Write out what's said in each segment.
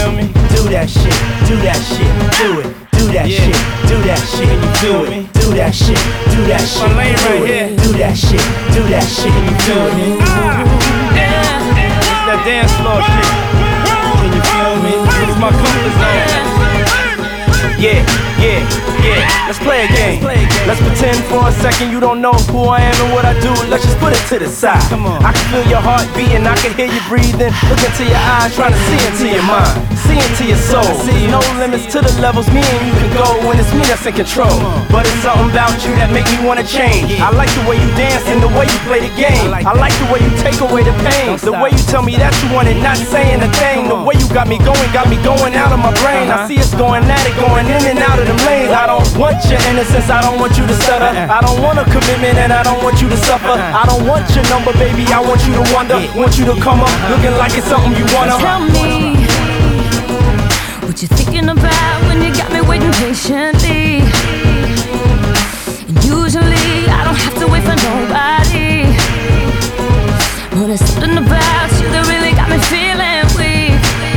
feel me? Do that shit, do that shit, do it. Do that shit, do that shit, can you feel me? Do that shit, do that shit, my lane right here. Do that shit, do that shit, can you feel me? It's that dance floor shit. Can you feel me? It's my comfort zone. Yeah, yeah, yeah, let's play a game. Let's pretend for a second you don't know who I am and what I do. Let's just put it to the side. Come on. I can feel your heart beating, I can hear you breathing. Look into your eyes, trying to see into your mind, see into your soul. No limits to the levels me and you can go when it's me that's in control. But it's something about you that make me wanna change. I like the way you dance and the way you play the game. I like the way you take away the pain, the way you tell me that you want it, not saying a thing. The way you got me going out of my brain. I see us going at it, going in and out of them lanes. I don't want your innocence, I don't want you to stutter. I don't want a commitment and I don't want you to suffer. I don't want your number, baby, I want you to wonder. Want you to come up looking like it's something you wanna. Tell me what you thinking about when you got me waiting patiently. And usually I don't have to wait for nobody, but there's something about you that really got me feeling weak,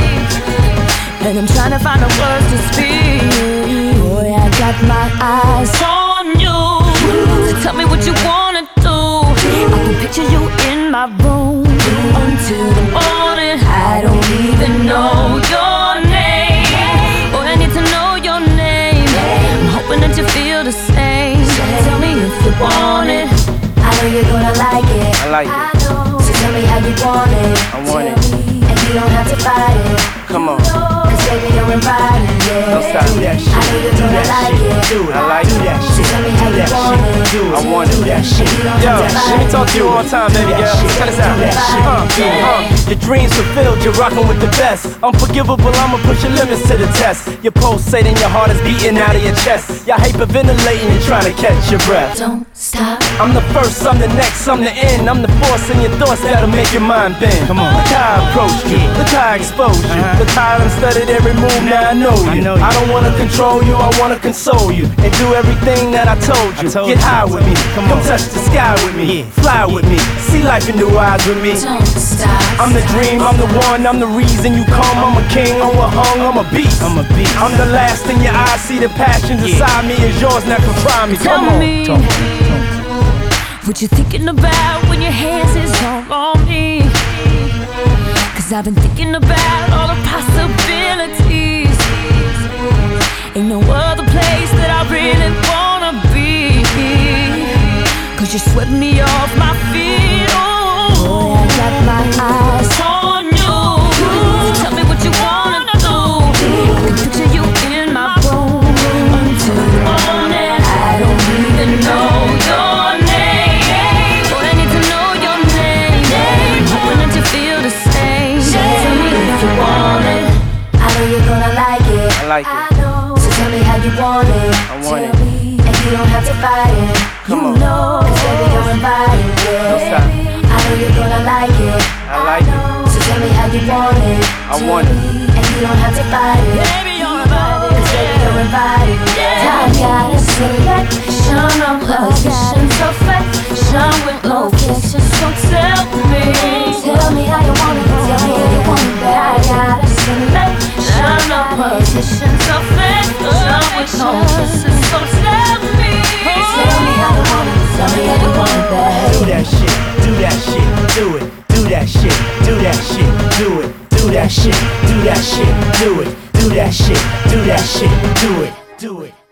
and I'm trying to find the words to speak. Boy, I got my eyes on you, so tell me what you wanna do. I can picture you in my room until the morning. I don't even know your name. Boy, I need to know your name. I'm hoping that you feel the same. Tell me if you want it. I know you're gonna like it. I like it. So tell me how you want it. I want it. And you don't have to fight it. Come on. Cause baby, you're invited, yeah. Don't stop. Do that shit. I know you're Do gonna that like shit. it. Do it. I like that So shit. tell me how Do you that want shit. it. Do it. I want it. Do that shit. Yo, let me talk to you one time, baby girl. Check this out. Your dreams fulfilled, you're rocking with the best. Unforgivable, I'ma push your limits to the test. Your pulsating, your heart is beating out of your chest. You're hyperventilating, you're trying to catch your breath. Don't stop. I'm the first, I'm the next, I'm the end. I'm the force in your thoughts that'll make your mind bend. Come on. Look how I approached you, look how I exposed you. Look how I done studied every move, now I know you. I don't wanna control you, I wanna console you. And do everything that I told you. Get high with me, come touch the sky with me. Fly with me, see life in new eyes with me. Don't stop. I'm the dream, I'm the one, I'm the reason you come. I'm a king, I'm a hung, I'm a beast. I'm a beast. I'm the last in your eyes, see the passions inside me is yours, now come try me. Tell Come on. me what you thinking about when your hands is all on me. Cause I've been thinking about all the possibilities. Ain't no other place that I really wanna be. Cause you swept me off my feet. Oh, boy, I got my eyes on you. So tell me what you wanna do. I can picture you in my room until the morning. I don't even know your name. Boy, I need to know your name. I'm hoping that you feel the same. Tell me if you want it. I know you're gonna like it. I like it. So tell me how you want it. I want it. And you don't have to fight it. Come you on. know, cause baby, you're invited, yeah. Don't stop. I know you're gonna like it. I like it. So tell me how you want it. I want it. And you don't have to fight it. Baby, you're invited. Cause baby, you're invited, yeah. I got a selection of positions, perfection with location. So tell me how you want it. Tell me how you want it. I got a selection of positions, perfection with location. So tell me how you want it. Tell me how you want it, babe. Do that shit, do that shit, do it. Do that shit, do that shit, do it. Do that shit, do that shit, do it. Do that shit, do that shit, do it. Do it.